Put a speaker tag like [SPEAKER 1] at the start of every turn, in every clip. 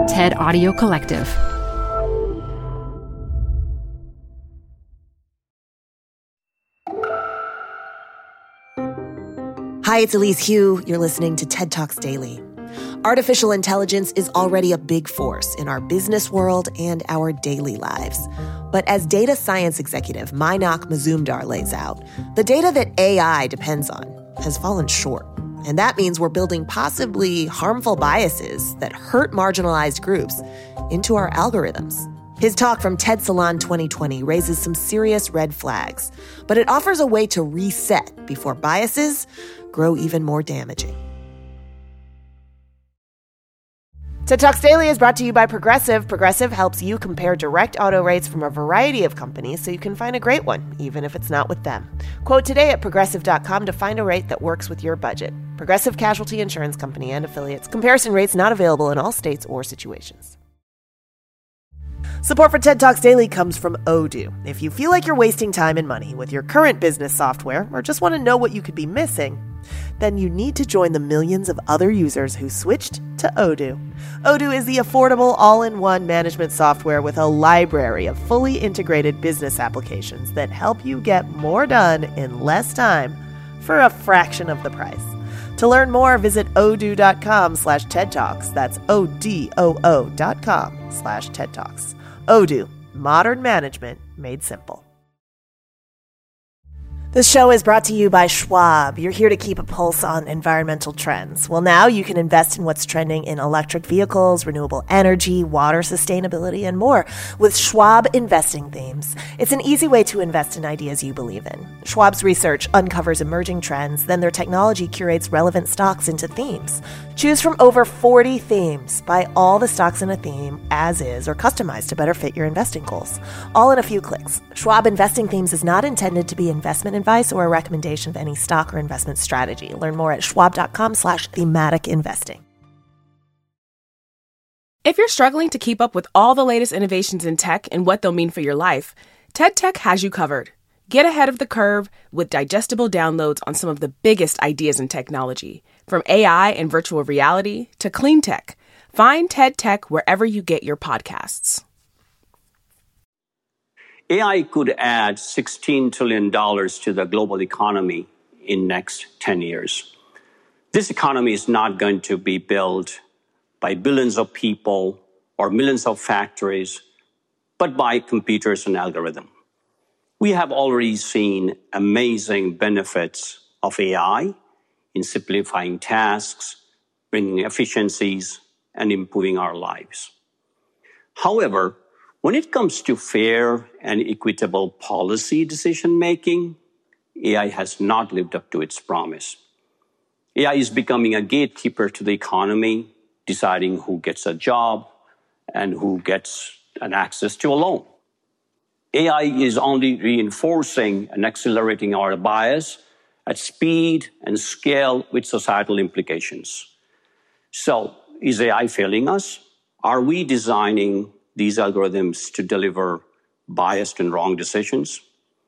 [SPEAKER 1] TED Audio Collective.
[SPEAKER 2] Hi, it's Elise Hu. You're listening to TED Talks Daily. Artificial intelligence is already a big force in our business world and our daily lives. But as data science executive Mainak Mazumdar lays out, the data that AI depends on has fallen short. And that means we're building possibly harmful biases that hurt marginalized groups into our algorithms. His talk from TED Salon 2020 raises some serious red flags, but it offers a way to reset before biases grow even more damaging. TED Talks Daily is brought to you by Progressive. Progressive helps you compare direct auto rates from a variety of companies so you can find a great one, even if it's not with them. Quote today at Progressive.com to find a rate that works with your budget. Progressive Casualty Insurance Company and Affiliates. Comparison rates not available in all states or situations. Support for TED Talks Daily comes from Odoo. If you feel like you're wasting time and money with your current business software or just want to know what you could be missing, then you need to join the millions of other users who switched to Odoo. Odoo is the affordable all-in-one management software with a library of fully integrated business applications that help you get more done in less time for a fraction of the price. To learn more, visit odoo.com/TED Talks. That's ODOO.com/TED Talks. Odoo, modern management made simple. This show is brought to you by Schwab. You're here to keep a pulse on environmental trends. Well, now you can invest in what's trending in electric vehicles, renewable energy, water sustainability, and more with Schwab Investing Themes. It's an easy way to invest in ideas you believe in. Schwab's research uncovers emerging trends, then their technology curates relevant stocks into themes. Choose from over 40 themes. Buy all the stocks in a theme as is or customized to better fit your investing goals. All in a few clicks. Schwab Investing Themes is not intended to be investment advice or a recommendation of any stock or investment strategy. Learn more at schwab.com/thematic investing.
[SPEAKER 3] If you're struggling to keep up with all the latest innovations in tech and what they'll mean for your life, TED Tech has you covered. Get ahead of the curve with digestible downloads on some of the biggest ideas in technology, from AI and virtual reality to clean tech. Find TED Tech wherever you get your podcasts.
[SPEAKER 4] AI could add $16 trillion to the global economy in next 10 years. This economy is not going to be built by billions of people or millions of factories, but by computers and algorithms. We have already seen amazing benefits of AI in simplifying tasks, bringing efficiencies, and improving our lives. However, when it comes to fair and equitable policy decision-making, AI has not lived up to its promise. AI is becoming a gatekeeper to the economy, deciding who gets a job and who gets an access to a loan. AI is only reinforcing and accelerating our bias at speed and scale with societal implications. So, is AI failing us? Are we designing these algorithms to deliver biased and wrong decisions?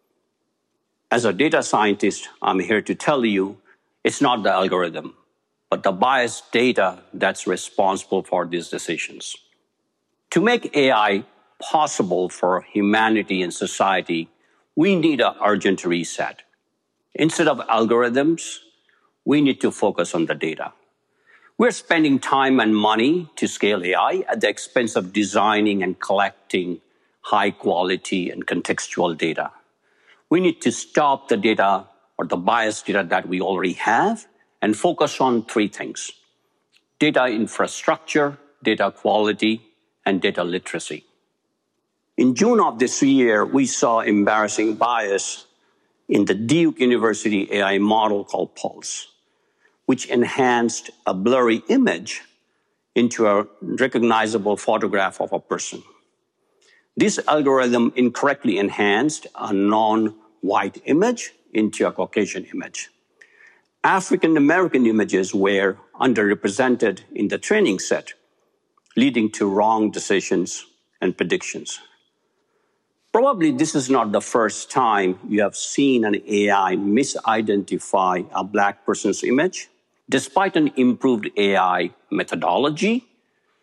[SPEAKER 4] As a data scientist, I'm here to tell you it's not the algorithm, but the biased data that's responsible for these decisions. To make AI possible for humanity and society, we need an urgent reset. Instead of algorithms, we need to focus on the data. We're spending time and money to scale AI at the expense of designing and collecting high quality and contextual data. We need to stop the data or the biased data that we already have and focus on three things: data infrastructure, data quality, and data literacy. In June of this year, we saw embarrassing bias in the Duke University AI model called Pulse, which enhanced a blurry image into a recognizable photograph of a person. This algorithm incorrectly enhanced a non-white image into a Caucasian image. African American images were underrepresented in the training set, leading to wrong decisions and predictions. Probably this is not the first time you have seen an AI misidentify a Black person's image. Despite an improved AI methodology,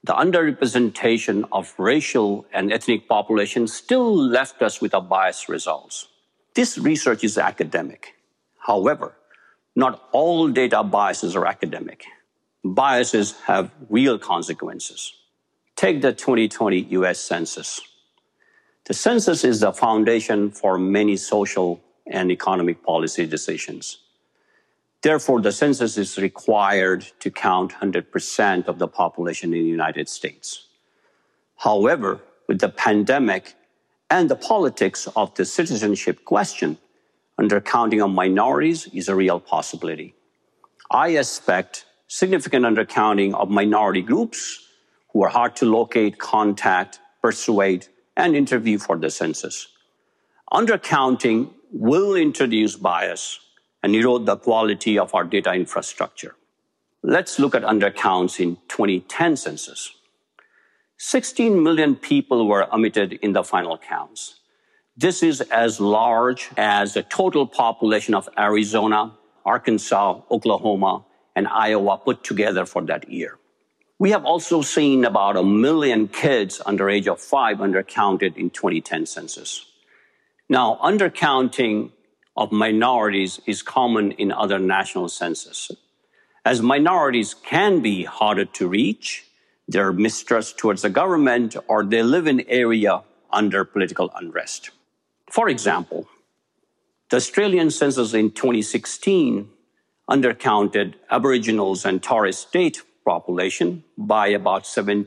[SPEAKER 4] the underrepresentation of racial and ethnic populations still left us with biased results. This research is academic. However, not all data biases are academic. Biases have real consequences. Take the 2020 US Census. The census is the foundation for many social and economic policy decisions. Therefore, the census is required to count 100% of the population in the United States. However, with the pandemic and the politics of the citizenship question, undercounting of minorities is a real possibility. I expect significant undercounting of minority groups who are hard to locate, contact, persuade, and interview for the census. Undercounting will introduce bias and erode the quality of our data infrastructure. Let's look at undercounts in 2010 census. 16 million people were omitted in the final counts. This is as large as the total population of Arizona, Arkansas, Oklahoma, and Iowa put together for that year. We have also seen about 1 million kids under age of 5 undercounted in 2010 census. Now, undercounting of minorities is common in other national censuses. As minorities can be harder to reach, their mistrust towards the government, or they live in area under political unrest. For example, the Australian census in 2016 undercounted Aboriginals and Torres Strait population by about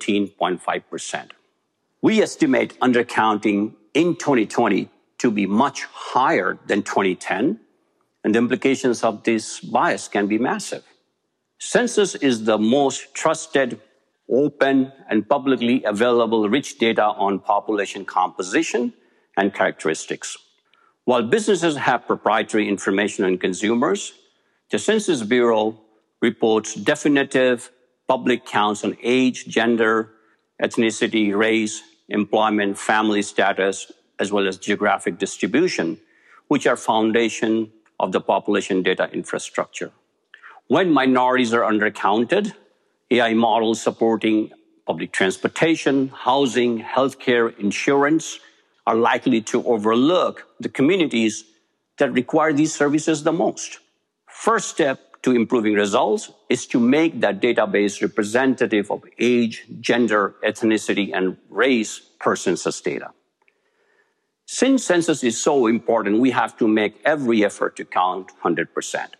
[SPEAKER 4] 17.5%. We estimate undercounting in 2020 to be much higher than 2010, and the implications of this bias can be massive. Census is the most trusted, open, and publicly available rich data on population composition and characteristics. While businesses have proprietary information on consumers, the Census Bureau reports definitive public counts on age, gender, ethnicity, race, employment, family status, as well as geographic distribution, which are foundation of the population data infrastructure. When minorities are undercounted, AI models supporting public transportation, housing, healthcare, insurance are likely to overlook the communities that require these services the most. First step to improving results is to make that database representative of age, gender, ethnicity, and race per census data. Since census is so important, we have to make every effort to count 100%.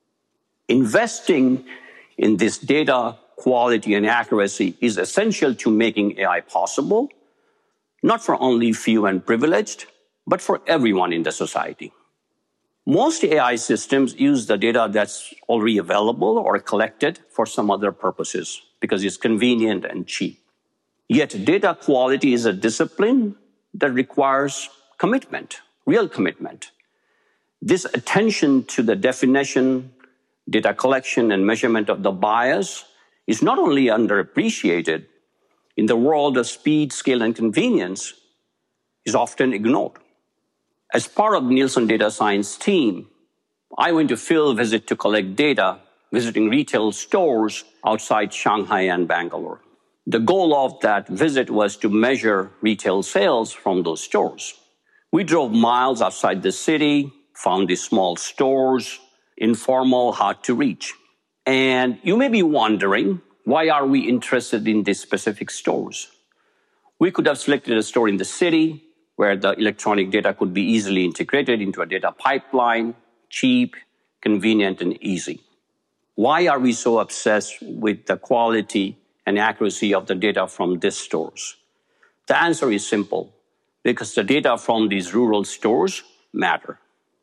[SPEAKER 4] Investing in this data quality and accuracy is essential to making AI possible, not for only few and privileged, but for everyone in the society. Most AI systems use the data that's already available or collected for some other purposes because it's convenient and cheap. Yet data quality is a discipline that requires commitment, real commitment. This attention to the definition, data collection, and measurement of the bias is not only underappreciated, in the world of speed, scale, and convenience, is often ignored. As part of Nielsen Data Science team, I went to field visit to collect data, visiting retail stores outside Shanghai and Bangalore. The goal of that visit was to measure retail sales from those stores. We drove miles outside the city, found these small stores, informal, hard to reach. And you may be wondering, why are we interested in these specific stores? We could have selected a store in the city where the electronic data could be easily integrated into a data pipeline, cheap, convenient, and easy. Why are we so obsessed with the quality and accuracy of the data from these stores? The answer is simple, because the data from these rural stores matter.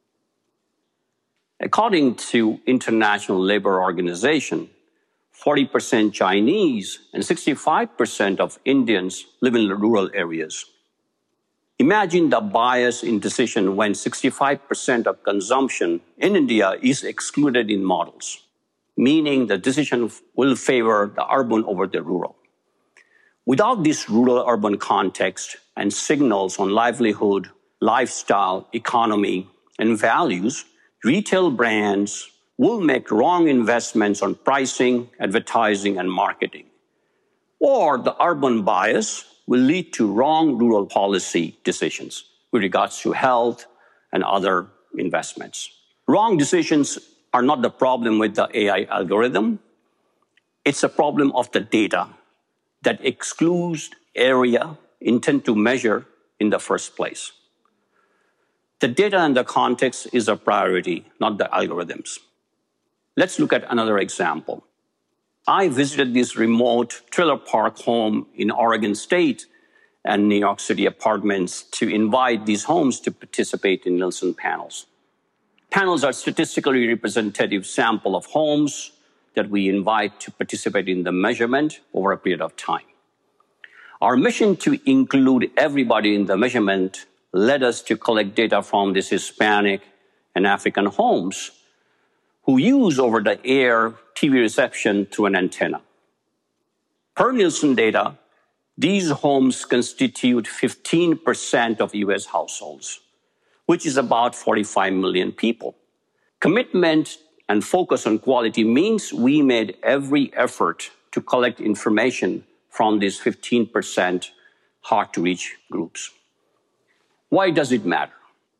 [SPEAKER 4] According to International Labour Organization, 40% Chinese and 65% of Indians live in rural areas. Imagine the bias in decision when 65% of consumption in India is excluded in models, meaning the decision will favor the urban over the rural. Without this rural-urban context and signals on livelihood, lifestyle, economy, and values, retail brands will make wrong investments on pricing, advertising, and marketing. Or the urban bias will lead to wrong rural policy decisions with regards to health and other investments. Wrong decisions are not the problem with the AI algorithm. It's a problem of the data that excludes area intended to measure in the first place. The data and the context is a priority, not the algorithms. Let's look at another example. I visited this remote trailer park home in Oregon State and New York City apartments to invite these homes to participate in Nielsen panels. Panels are statistically representative sample of homes that we invite to participate in the measurement over a period of time. Our mission to include everybody in the measurement led us to collect data from these Hispanic and African homes who use over-the-air TV reception through an antenna. Per Nielsen data, these homes constitute 15% of US households, which is about 45 million people. Commitment and focus on quality means we made every effort to collect information from these 15% hard-to-reach groups. Why does it matter?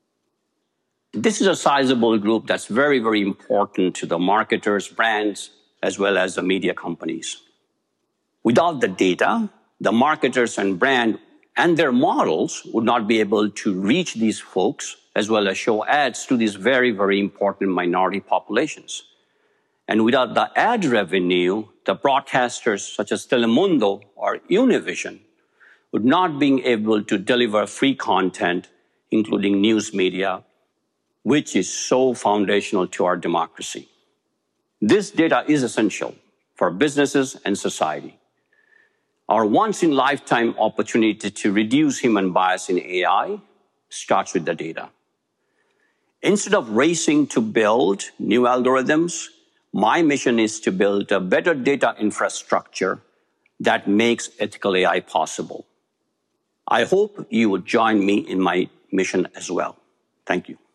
[SPEAKER 4] This is a sizable group that's very, very important to the marketers, brands, as well as the media companies. Without the data, the marketers and brand and their models would not be able to reach these folks as well as show ads to these very, very important minority populations. And without the ad revenue, the broadcasters such as Telemundo or Univision would not be able to deliver free content, including news media, which is so foundational to our democracy. This data is essential for businesses and society. Our once-in-a-lifetime opportunity to reduce human bias in AI starts with the data. Instead of racing to build new algorithms, my mission is to build a better data infrastructure that makes ethical AI possible. I hope you would join me in my mission as well. Thank you.